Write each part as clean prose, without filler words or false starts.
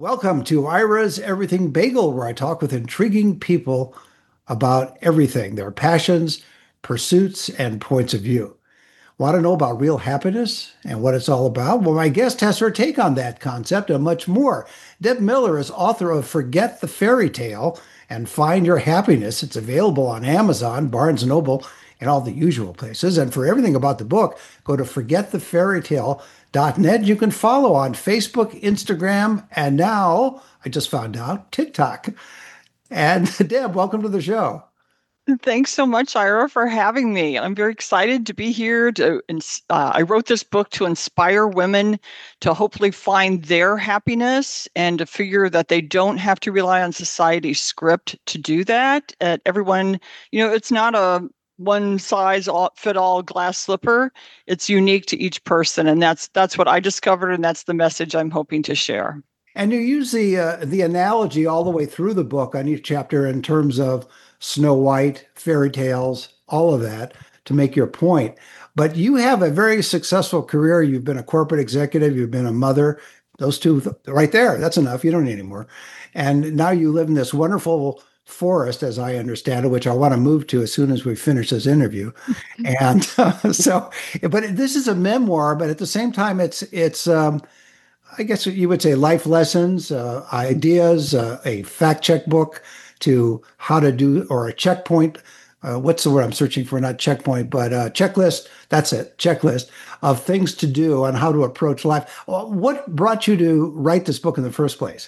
Welcome to Ira's Everything Bagel, where I talk with intriguing people about everything, their passions, pursuits, and points of view. Want to know about real happiness and what it's all about? Well, my guest has her take on that concept and much more. Deb Miller is author of Forget the Fairy Tale and Find Your Happiness. It's available on Amazon, Barnes& Noble, and all the usual places. And for everything about the book, go to forgetthefairytale.net. You can follow on Facebook, Instagram, and now, I just found out, TikTok. And Deb, welcome to the show. Thanks so much, Ira, for having me. I'm very excited to be here. I wrote this book to inspire women to hopefully find their happiness and to figure that they don't have to rely on society's script to do that. Everyone, it's not a one size fit all glass slipper. It's unique to each person, and that's what I discovered, and that's the message I'm hoping to share. And you use the analogy all the way through the book on each chapter in terms of Snow White, fairy tales, all of that to make your point. But you have a very successful career. You've been a corporate executive, you've been a mother. Those two right there, that's enough. You don't need any more. And now you live in this wonderful forest, as I understand it, which I want to move to as soon as we finish this interview. And but this is a memoir, but at the same time, it's I guess you would say life lessons, ideas, a fact check book to how to do, or a checkpoint. What's the word I'm searching for? Not checkpoint, but checklist. That's it. Checklist of things to do on how to approach life. What brought you to write this book in the first place?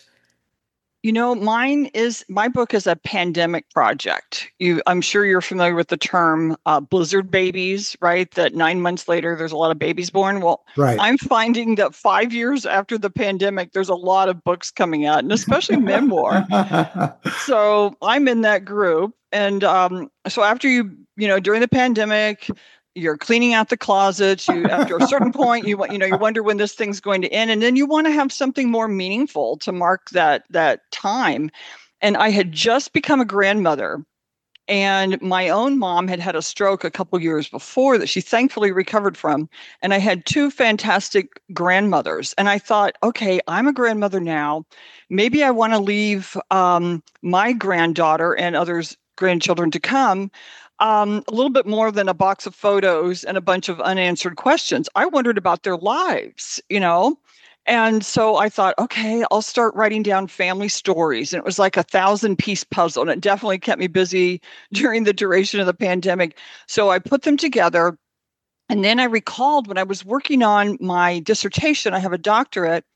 My book is a pandemic project. I'm sure you're familiar with the term blizzard babies, right? That 9 months later, there's a lot of babies born. Well, right. I'm finding that 5 years after the pandemic, there's a lot of books coming out, and especially memoir. So I'm in that group. And so after during the pandemic, you're cleaning out the closet. After a certain point, you wonder when this thing's going to end, and then you want to have something more meaningful to mark that time. And I had just become a grandmother, and my own mom had had a stroke a couple years before that she thankfully recovered from. And I had two fantastic grandmothers, and I thought, okay, I'm a grandmother now. Maybe I want to leave my granddaughter and others grandchildren to come a little bit more than a box of photos and a bunch of unanswered questions. I wondered about their lives, And so I thought, okay, I'll start writing down family stories. And it was like a 1,000-piece puzzle. And it definitely kept me busy during the duration of the pandemic. So I put them together. And then I recalled when I was working on my dissertation, I have a doctorate,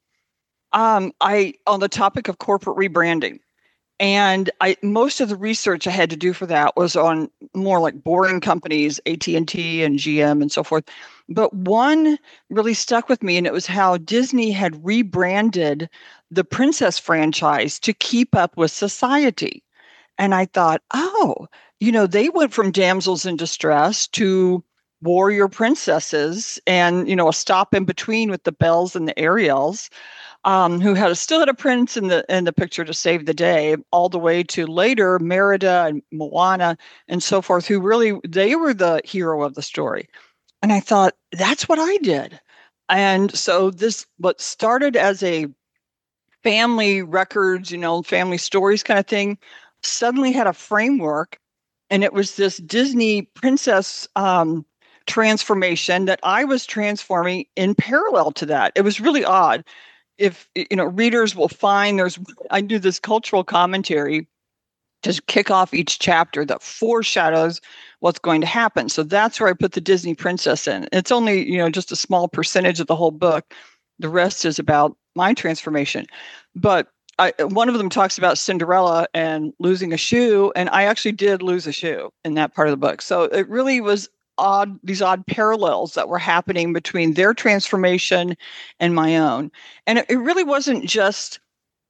on the topic of corporate rebranding. And most of the research I had to do for that was on more like boring companies, AT&T and GM and so forth. But one really stuck with me, and it was how Disney had rebranded the Princess franchise to keep up with society. And I thought, they went from damsels in distress to warrior princesses, and, a stop in between with the Belles and the Ariels. Who still had a prince in the picture to save the day, all the way to later Merida and Moana and so forth, who really, they were the hero of the story. And I thought, that's what I did. And so what started as a family records, family stories kind of thing, suddenly had a framework. And it was this Disney princess transformation that I was transforming in parallel to that. It was really odd. If readers will find I do this cultural commentary to kick off each chapter that foreshadows what's going to happen. So that's where I put the Disney princess in. It's only, just a small percentage of the whole book. The rest is about my transformation. But one of them talks about Cinderella and losing a shoe. And I actually did lose a shoe in that part of the book. So it really was these odd parallels that were happening between their transformation and my own. And it really wasn't just,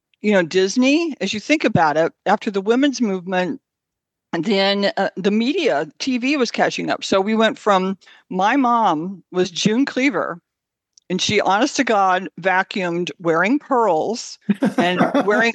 Disney. As you think about it, after the women's movement, and then the media, TV was catching up. So we went from, my mom was June Cleaver, and she, honest to God, vacuumed wearing pearls and wearing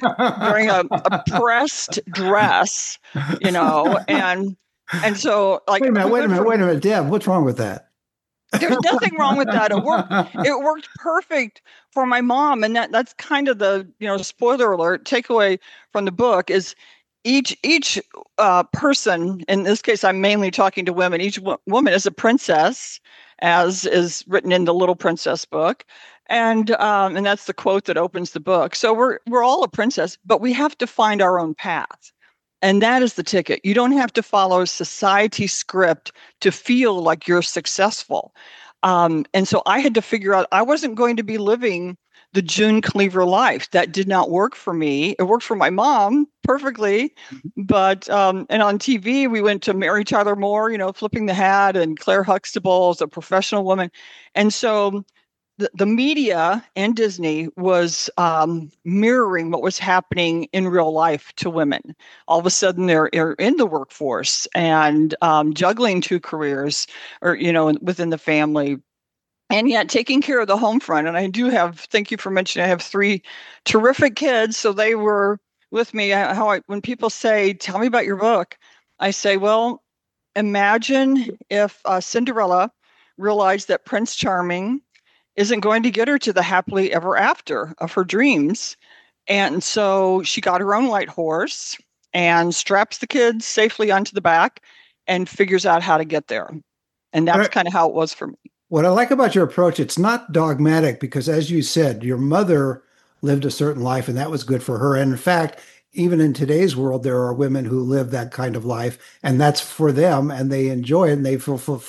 a pressed dress, and so, like, wait a minute, Deb, what's wrong with that? There's nothing wrong with that. It worked perfect for my mom. And that's kind of the, spoiler alert takeaway from the book is each person, in this case, I'm mainly talking to women. Each woman is a princess, as is written in the Little Princess book. And that's the quote that opens the book. So we're all a princess, but we have to find our own path. And that is the ticket. You don't have to follow society script to feel like you're successful. And so I had to figure out I wasn't going to be living the June Cleaver life. That did not work for me. It worked for my mom perfectly. But, and on TV, we went to Mary Tyler Moore, flipping the hat, and Claire Huxtable as a professional woman. And so the media and Disney was mirroring what was happening in real life to women. All of a sudden, they're in the workforce and juggling two careers, or within the family, and yet taking care of the home front. And I do have. Thank you for mentioning. I have 3 terrific kids, so they were with me. When people say, "Tell me about your book," I say, "Well, imagine if Cinderella realized that Prince Charming isn't going to get her to the happily ever after of her dreams. And so she got her own white horse and straps the kids safely onto the back and figures out how to get there." And that's kind of how it was for me. What I like about your approach, it's not dogmatic because, as you said, your mother lived a certain life and that was good for her. And in fact, even in today's world, there are women who live that kind of life and that's for them and they enjoy it and they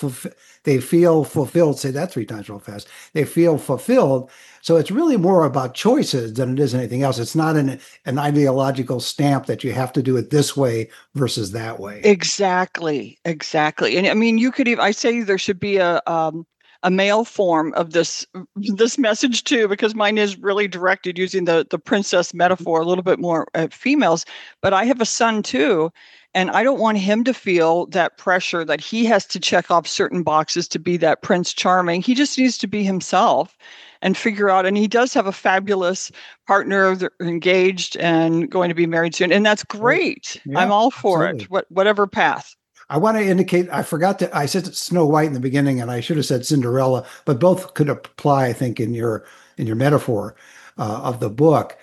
feel fulfilled. Say that 3 times real fast. They feel fulfilled. So it's really more about choices than it is anything else. It's not an ideological stamp that you have to do it this way versus that way. Exactly. And I mean, you could even, I say there should be a male form of this message too, because mine is really directed using the princess metaphor a little bit more at females. But I have a son too, and I don't want him to feel that pressure that he has to check off certain boxes to be that Prince Charming. He just needs to be himself and figure out. And he does have a fabulous partner. They're engaged and going to be married soon, and that's great. Yeah, I'm all for absolutely. It. Whatever path. I want to indicate, I said Snow White in the beginning and I should have said Cinderella, but both could apply, I think, in your metaphor of the book.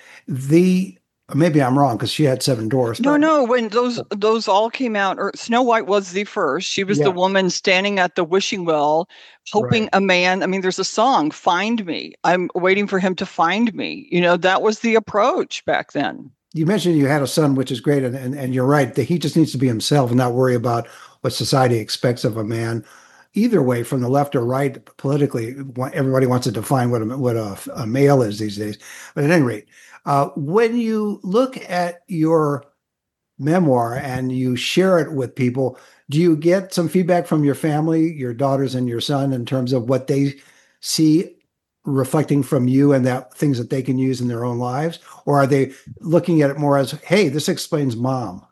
Maybe I'm wrong because she had 7 dwarfs. No. When those all came out, or Snow White was the first. She was the woman standing at the wishing well, hoping a man. I mean, there's a song, "Find Me." I'm waiting for him to find me. That was the approach back then. You mentioned you had a son, which is great. And you're right that he just needs to be himself and not worry about what society expects of a man. Either way, from the left or right, politically, everybody wants to define what a male is these days. But at any rate, when you look at your memoir and you share it with people, do you get some feedback from your family, your daughters and your son, in terms of what they see reflecting from you and that things that they can use in their own lives? Or are they looking at it more as, hey, this explains mom?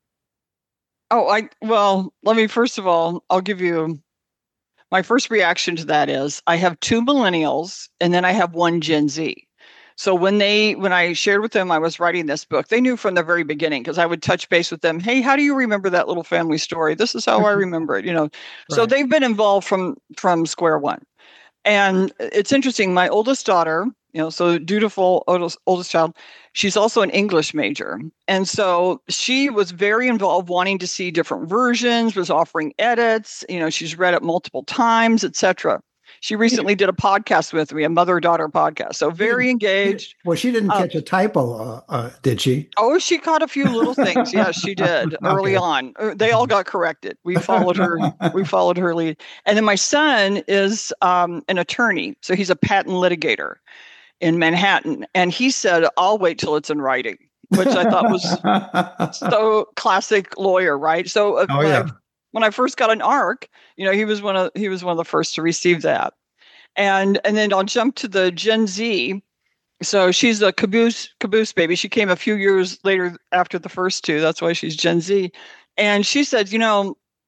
Well, let me, first of all, I'll give you my first reaction to that is I have 2 millennials and then I have 1 Gen Z. So when I shared with them I was writing this book, they knew from the very beginning because I would touch base with them. Hey, how do you remember that little family story? This is how I remember it, Right. So they've been involved from square one. And it's interesting. My oldest daughter, so dutiful oldest child, she's also an English major. And so she was very involved, wanting to see different versions, was offering edits. She's read it multiple times, etc. She recently did a podcast with me, a mother-daughter podcast. So very engaged. Well, she didn't catch a typo, did she? Oh, she caught a few little things. Yes, she did early on. They all got corrected. We followed her. We followed her lead. And then my son is an attorney. So he's a patent litigator in Manhattan. And he said, I'll wait till it's in writing, which I thought was so classic lawyer, right? So when I first got an ARC, he was one of the first to receive that. And then I'll jump to the Gen Z. So she's a caboose baby. She came a few years later after the first 2. That's why she's Gen Z. And she said,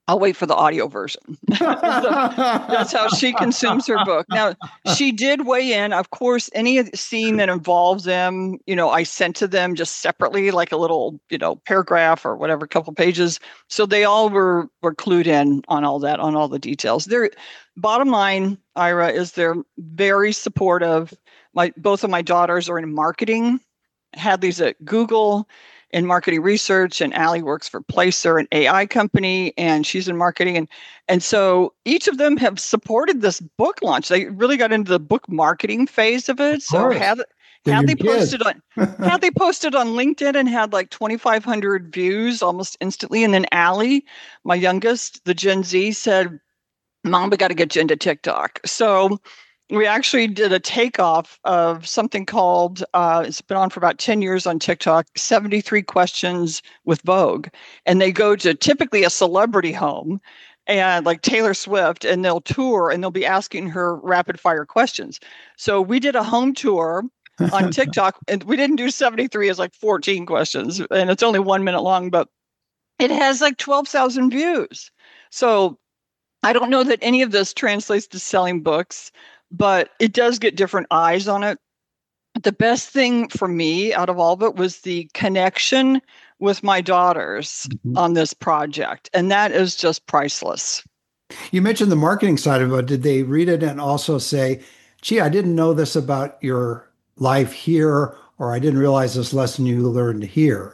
I'll wait for the audio version. That's how she consumes her book. Now, she did weigh in. Of course, any scene that involves them, I sent to them just separately, like a little, paragraph or whatever, couple pages. So they all were clued in on all that, on all the details. Their bottom line, Ira, is they're very supportive. Both of my daughters are in marketing. Hadley's at Google in marketing research, and Allie works for Placer, an AI company, and she's in marketing. And so each of them have supported this book launch. They really got into the book marketing phase of it. So had they posted on LinkedIn and had like 2,500 views almost instantly. And then Allie, my youngest, the Gen Z, said, "Mom, we got to get you into TikTok." So we actually did a takeoff of something called, it's been on for about 10 years on TikTok, 73 Questions with Vogue. And they go to typically a celebrity home, and like Taylor Swift, and they'll tour and they'll be asking her rapid fire questions. So we did a home tour on TikTok, and we didn't do 73, it's like 14 questions, and it's only 1 minute long, but it has like 12,000 views. So I don't know that any of this translates to selling books, but it does get different eyes on it. The best thing for me out of all of it was the connection with my daughters on this project. And that is just priceless. You mentioned the marketing side of it. Did they read it and also say, "Gee, I didn't know this about your life here," or "I didn't realize this lesson you learned here"?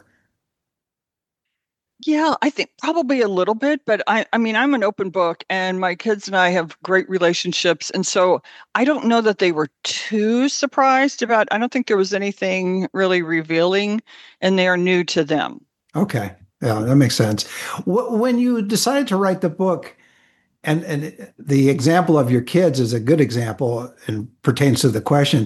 Yeah, I think probably a little bit, but I mean, I'm an open book, and my kids and I have great relationships. And so I don't know that they were too surprised about, I don't think there was anything really revealing, and they are new to them. Okay. Yeah, that makes sense. When you decided to write the book, and the example of your kids is a good example and pertains to the question,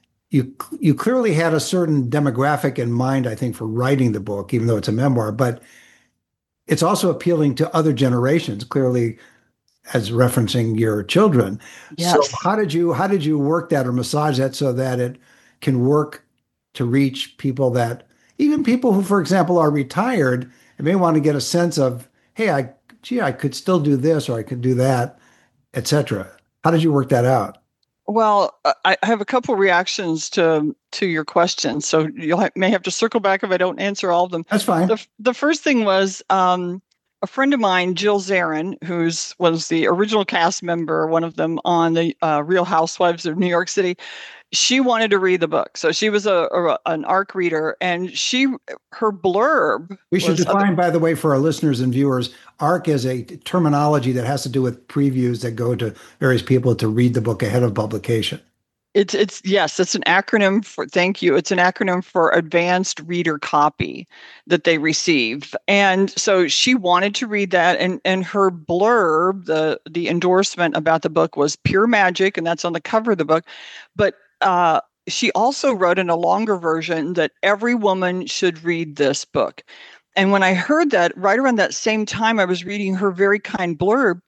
you clearly had a certain demographic in mind, I think, for writing the book, even though it's a memoir, but it's also appealing to other generations, clearly, as referencing your children. Yes. So how did you work that or massage that so that it can work to reach people, that even people who, for example, are retired and may want to get a sense of, hey, I could still do this or I could do that, etc. How did you work that out? Well, I have a couple reactions to your question, so you may have to circle back if I don't answer all of them. That's fine. The first thing was a friend of mine, Jill Zarin, who was the original cast member, one of them on the Real Housewives of New York City. She wanted to read the book, so she was an ARC reader, and her blurb. We should define, by the way, for our listeners and viewers, ARC is a terminology that has to do with previews that go to various people to read the book ahead of publication. It's an acronym for, thank you. It's an acronym for Advanced Reader Copy that they receive. And so she wanted to read that, and her blurb, the endorsement about the book, was pure magic, and that's on the cover of the book. But she also wrote in a longer version that every woman should read this book. And when I heard that, right around that same time I was reading her very kind blurb,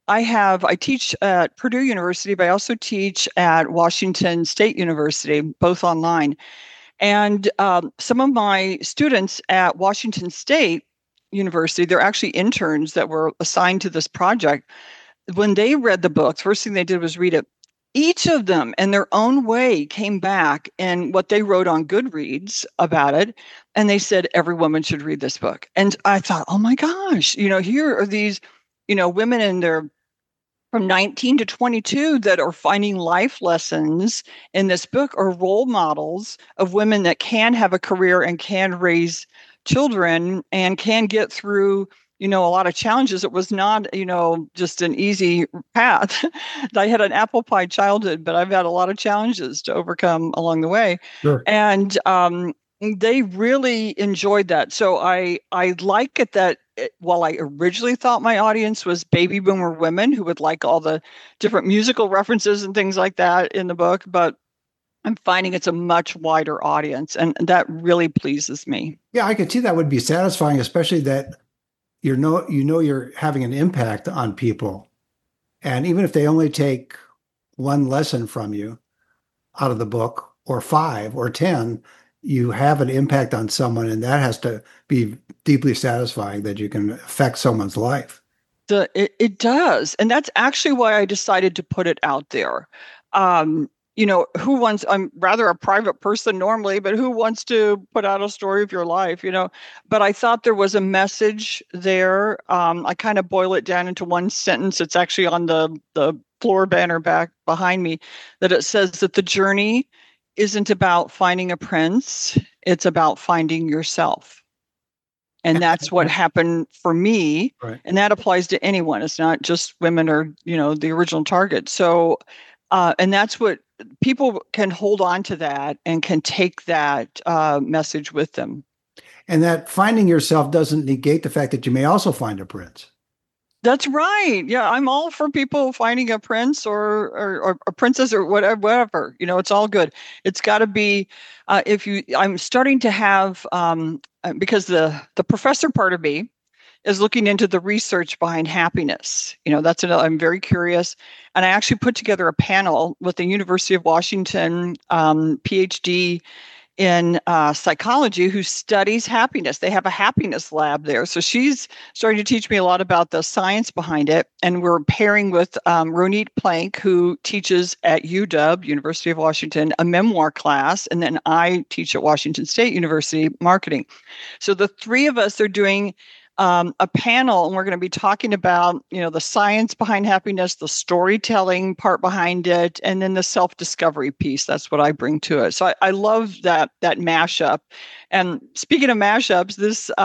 I teach at Purdue University, but I also teach at Washington State University, both online. And some of my students at Washington State University, they're actually interns that were assigned to this project. When they read the book, the first thing they did was read it. Each of them, in their own way, came back and what they wrote on Goodreads about it. And they said, every woman should read this book. And I thought, oh my gosh, here are these, women in their from 19 to 22 that are finding life lessons in this book, or role models of women that can have a career and can raise children and can get through a lot of challenges. It was not, just an easy path. I had an apple pie childhood, but I've had a lot of challenges to overcome along the way. Sure. And they really enjoyed that. So I like it that while I originally thought my audience was baby boomer women who would like all the different musical references and things like that in the book, but I'm finding it's a much wider audience, and that really pleases me. Yeah, I could see that would be satisfying, especially that you're having an impact on people. And even if they only take one lesson from you out of the book, or 5 or 10, you have an impact on someone, and that has to be deeply satisfying that you can affect someone's life. It does. And that's actually why I decided to put it out there. Who wants, I'm rather a private person normally, but who wants to put out a story of your life? But I thought there was a message there. I kind of boil it down into one sentence. It's actually on the floor banner back behind me, that it says that the journey isn't about finding a prince, it's about finding yourself. And that's what happened for me. Right. And that applies to anyone. It's not just women or, the original target. So, and that's what people can hold on to, that and can take that message with them. And that finding yourself doesn't negate the fact that you may also find a prince. That's right. Yeah, I'm all for people finding a prince or a princess or whatever. It's all good. It's got to be I'm starting to have because the professor part of me is looking into the research behind happiness. That's another. I'm very curious, and I actually put together a panel with the University of Washington PhD in psychology who studies happiness. They have a happiness lab there. So she's starting to teach me a lot about the science behind it. And we're pairing with Ronit Plank, who teaches at UW, University of Washington, a memoir class. And then I teach at Washington State University marketing. So the three of us are doing a panel, and we're going to be talking about, the science behind happiness, the storytelling part behind it, and then the self-discovery piece. That's what I bring to it. So I love that mashup. And speaking of mashups,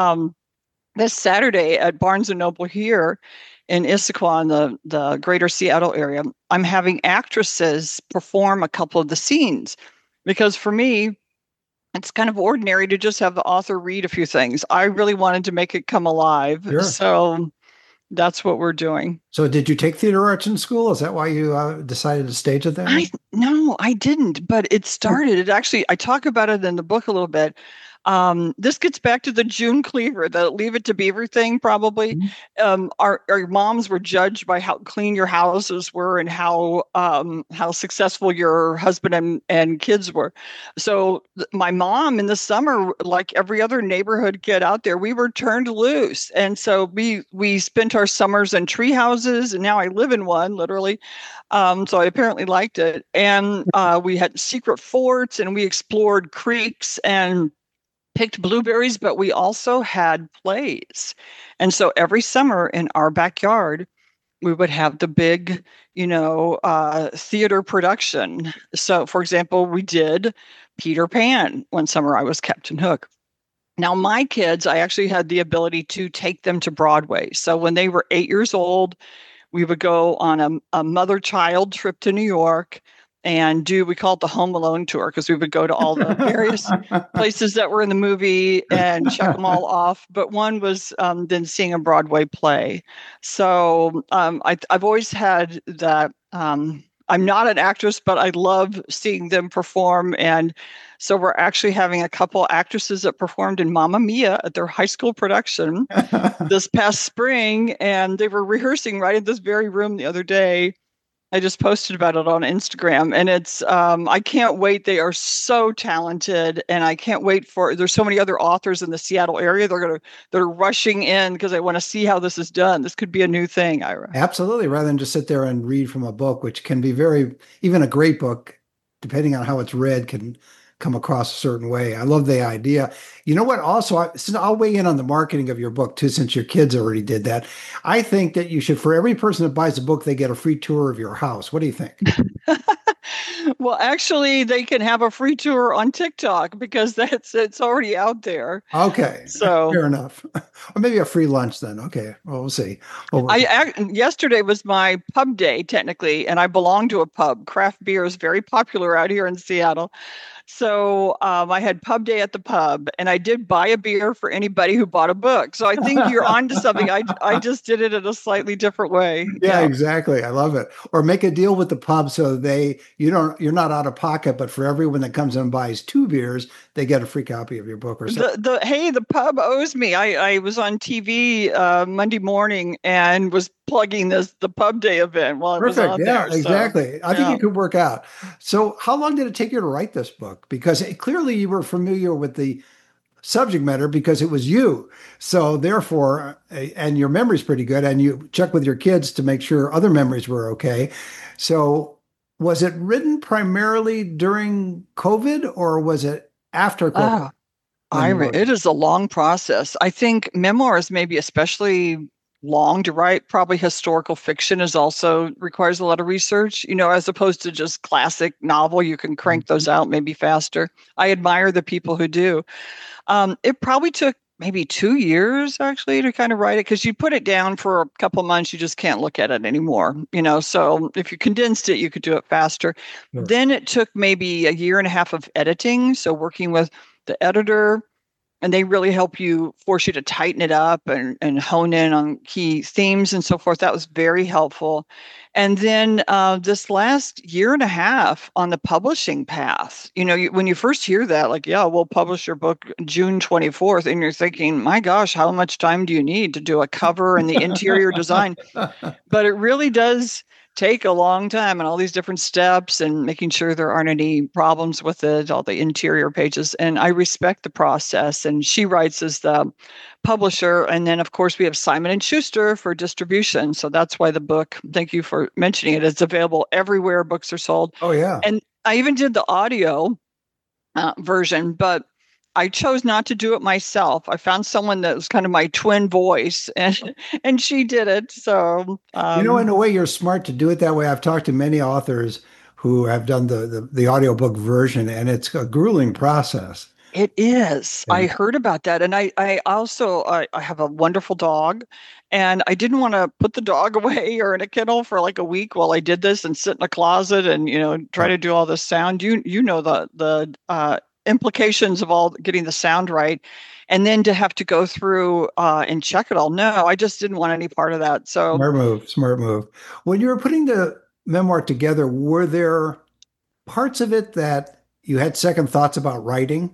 this Saturday at Barnes and Noble here in Issaquah, in the greater Seattle area, I'm having actresses perform a couple of the scenes, because for me, it's kind of ordinary to just have the author read a few things. I really wanted to make it come alive. Sure. So that's what we're doing. So did you take theater arts in school? Is that why you decided to stage it there? No, I didn't, but it started. It actually, I talk about it in the book a little bit. This gets back to the June Cleaver, the Leave It to Beaver thing, probably. Mm-hmm. Our moms were judged by how clean your houses were and how successful your husband and kids were. So my mom in the summer, like every other neighborhood kid out there, we were turned loose. And so we spent our summers in tree houses, and now I live in one, literally. So I apparently liked it. And we had secret forts, and we explored creeks and picked blueberries, but we also had plays. And so every summer in our backyard, we would have the big, theater production. So, for example, we did Peter Pan one summer. I was Captain Hook. Now, my kids, I actually had the ability to take them to Broadway. So when they were 8 years old, we would go on a mother-child trip to New York and we call it the Home Alone tour, because we would go to all the various places that were in the movie and check them all off. But one was then seeing a Broadway play. So I've always had that. I'm not an actress, but I love seeing them perform. And so we're actually having a couple actresses that performed in Mamma Mia at their high school production this past spring. And they were rehearsing right in this very room the other day. I just posted about it on Instagram, and it's, I can't wait. They are so talented, and I can't wait there's so many other authors in the Seattle area. They're rushing in because they want to see how this is done. This could be a new thing, Ira. Absolutely. Rather than just sit there and read from a book, which can be even a great book, depending on how it's read, can come across a certain way. I love the idea. You know what? Also, I'll weigh in on the marketing of your book too, since your kids already did that. I think that you should, for every person that buys a book, they get a free tour of your house. What do you think? Well, actually, they can have a free tour on TikTok, because it's already out there. Okay, so fair enough. Or maybe a free lunch then. Okay, well, we'll see. Yesterday was my pub day, technically, and I belong to a pub. Craft beer is very popular out here in Seattle. So I had pub day at the pub, and I did buy a beer for anybody who bought a book. So I think you're onto something. I just did it in a slightly different way. Yeah, exactly. I love it. Or make a deal with the pub so you're not out of pocket, but for everyone that comes in and buys 2 beers, they get a free copy of your book or something. The pub owes me. I was on TV Monday morning and was plugging the pub day event while it was on there. Exactly. I think it could work out. So how long did it take you to write this book? Because clearly you were familiar with the subject matter because it was you. So therefore, and your memory's pretty good, and you check with your kids to make sure other memories were okay. So was it written primarily during COVID or was it after COVID Oh, when you wrote it? It is a long process. I think memoirs may be especially long to write. Probably historical fiction is also requires a lot of research, as opposed to just classic novel. You can crank those out maybe faster. I admire the people who do. It probably took maybe 2 years actually to kind of write it because you put it down for a couple of months, you just can't look at it anymore. So if you condensed it, you could do it faster. Sure. Then it took maybe a year and a half of editing. So working with the editor, and they really help you force you to tighten it up and hone in on key themes and so forth. That was very helpful. And then this last year and a half on the publishing path, when you first hear that, like, yeah, we'll publish your book June 24th, and you're thinking, my gosh, how much time do you need to do a cover and the interior design? But it really does take a long time and all these different steps and making sure there aren't any problems with it, all the interior pages. And I respect the process. And she writes as the publisher. And then, of course, we have Simon and Schuster for distribution. So that's why the book, thank you for mentioning it, it's available everywhere books are sold. Oh, yeah. And I even did the audio version, but I chose not to do it myself. I found someone that was kind of my twin voice, and she did it. So In a way, you're smart to do it that way. I've talked to many authors who have done the audiobook version, and it's a grueling process. it is. I And heard about that, and I also I have a wonderful dog, and I didn't want to put the dog away or in a kennel for like a week while I did this and sit in a closet and try to do all this sound. You know the implications of all getting the sound right, and then to have to go through and check it all. No, I just didn't want any part of that. So, smart move, smart move. When you were putting the memoir together, were there parts of it that you had second thoughts about writing?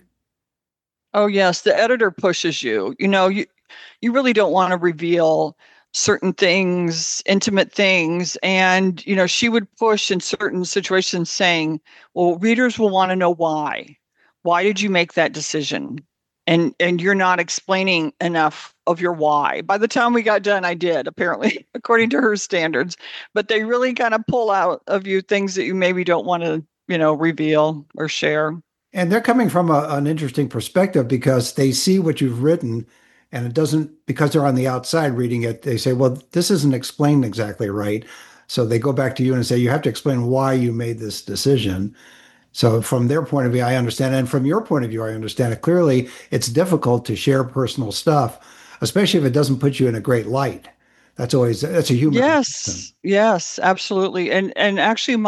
oh yes, the editor pushes you. You really don't want to reveal certain things, intimate things. And, she would push in certain situations saying, well, readers will want to know why. Why did you make that decision? And you're not explaining enough of your why. By the time we got done, I did, apparently, according to her standards. But they really kind of pull out of you things that you maybe don't want to, reveal or share. And they're coming from an interesting perspective because they see what you've written, and it doesn't, because they're on the outside reading it, they say, well, this isn't explained exactly right. So they go back to you and say, you have to explain why you made this decision. So from their point of view, I understand. And from your point of view, I understand it. Clearly, it's difficult to share personal stuff, especially if it doesn't put you in a great light. That's a human reaction. Yes, absolutely. And actually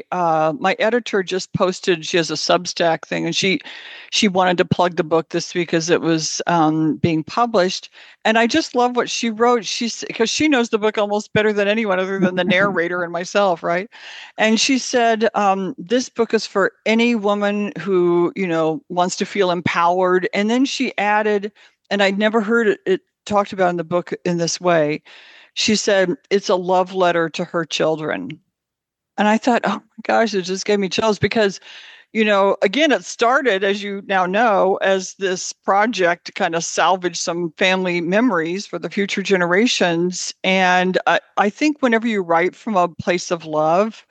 my editor just posted, she has a Substack thing, and she wanted to plug the book this week as it was being published. And I just love what she wrote. She's because she knows the book almost better than anyone other than the narrator and myself, right? And she said, this book is for any woman who, wants to feel empowered. And then she added, and I'd never heard it talked about in the book in this way. She said, it's a love letter to her children. And I thought, oh my gosh, it just gave me chills because, again, it started, as you now know, as this project to kind of salvage some family memories for the future generations. And I think whenever you write from a place of love,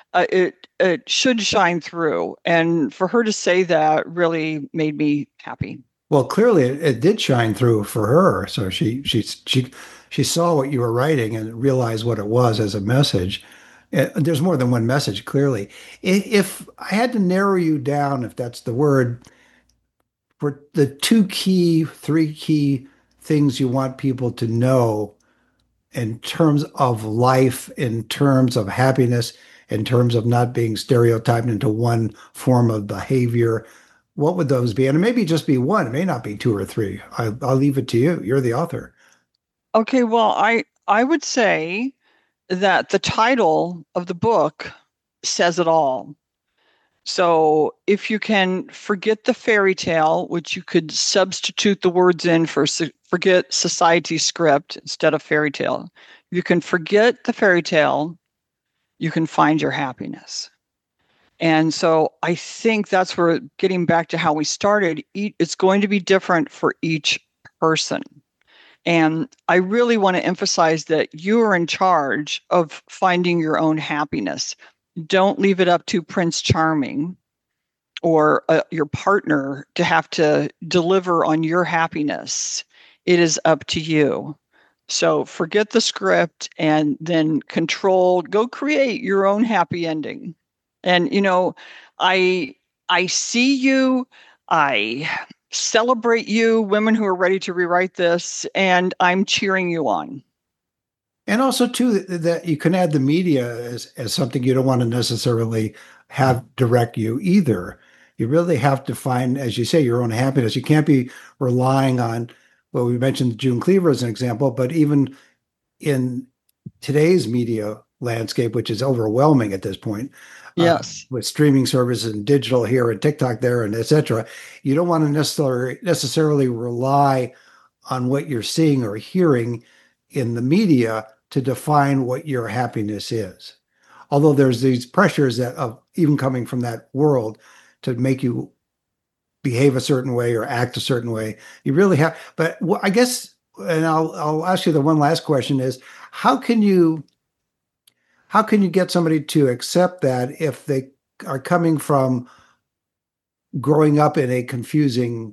it should shine through. And for her to say that really made me happy. Well, clearly it did shine through for her. So she saw what you were writing and realized what it was as a message. There's more than one message, clearly. If I had to narrow you down, if that's the word, for the three key things you want people to know in terms of life, in terms of happiness, in terms of not being stereotyped into one form of behavior, what would those be? And it may be just be one. It may not be two or three. I'll leave it to you. You're the author. Okay, well, I would say that the title of the book says it all. So if you can forget the fairy tale, which you could substitute the words in for forget society script instead of fairy tale, you can forget the fairy tale, you can find your happiness. And so I think that's where, getting back to how we started, it's going to be different for each person. And I really want to emphasize that you are in charge of finding your own happiness. Don't leave it up to Prince Charming or your partner to have to deliver on your happiness. It is up to you. So forget the script and then go create your own happy ending. And, I see you, I celebrate you, women who are ready to rewrite this, and I'm cheering you on. And also, too, that you can add the media as something you don't want to necessarily have direct you either. You really have to find, as you say, your own happiness. You can't be relying on, well, we mentioned June Cleaver as an example, but even in today's media landscape, which is overwhelming at this point, Yes. with streaming services and digital here and TikTok there and et cetera, you don't want to necessarily rely on what you're seeing or hearing in the media to define what your happiness is. Although there's these pressures that of even coming from that world to make you behave a certain way or act a certain way, you really have. But I guess, and I'll ask you the one last question is, how can you get somebody to accept that if they are coming from growing up in a confusing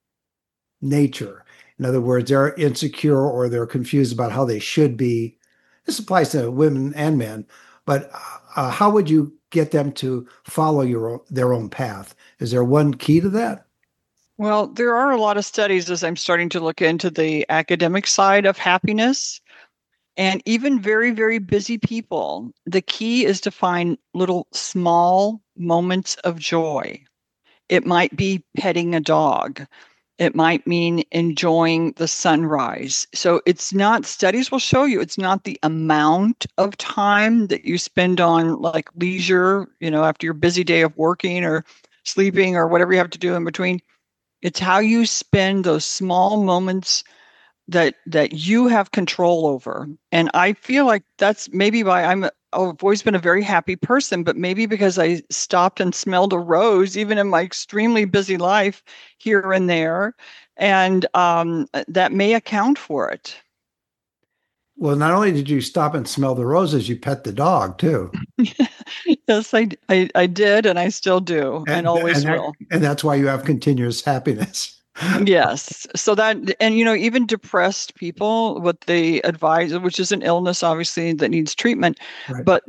nature? In other words, they're insecure or they're confused about how they should be. This applies to women and men, but how would you get them to follow their own path? Is there one key to that? Well, there are a lot of studies as I'm starting to look into the academic side of happiness. And even very, very busy people, the key is to find little small moments of joy. It might be petting a dog. It might mean enjoying the sunrise. So studies will show you it's not the amount of time that you spend on like leisure, after your busy day of working or sleeping or whatever you have to do in between. It's how you spend those small moments that you have control over. And I feel like that's maybe why I've always been a very happy person, but maybe because I stopped and smelled a rose, even in my extremely busy life here and there. And that may account for it. Well, not only did you stop and smell the roses, you pet the dog too. Yes, I did, and I still do, and always will. And that's why you have continuous happiness. Yes. So and even depressed people, what they advise, which is an illness, obviously, that needs treatment, Right. but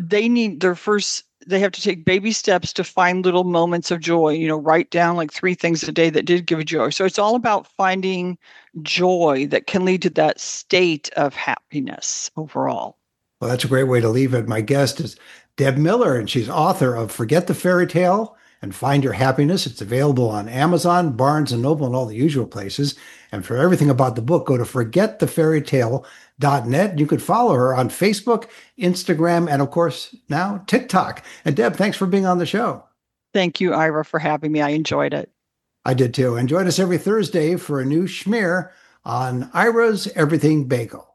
they have to take baby steps to find little moments of joy, write down like 3 things a day that did give you joy. So it's all about finding joy that can lead to that state of happiness overall. Well, that's a great way to leave it. My guest is Deb Miller, and she's author of Forget the Fairy Tale and Find Your Happiness. It's available on Amazon, Barnes and Noble, and all the usual places. And for everything about the book, go to forgetthefairytale.net. You could follow her on Facebook, Instagram, and of course, now TikTok. And Deb, thanks for being on the show. Thank you, Ira, for having me. I enjoyed it. I did too. And join us every Thursday for a new schmear on Ira's Everything Bagel.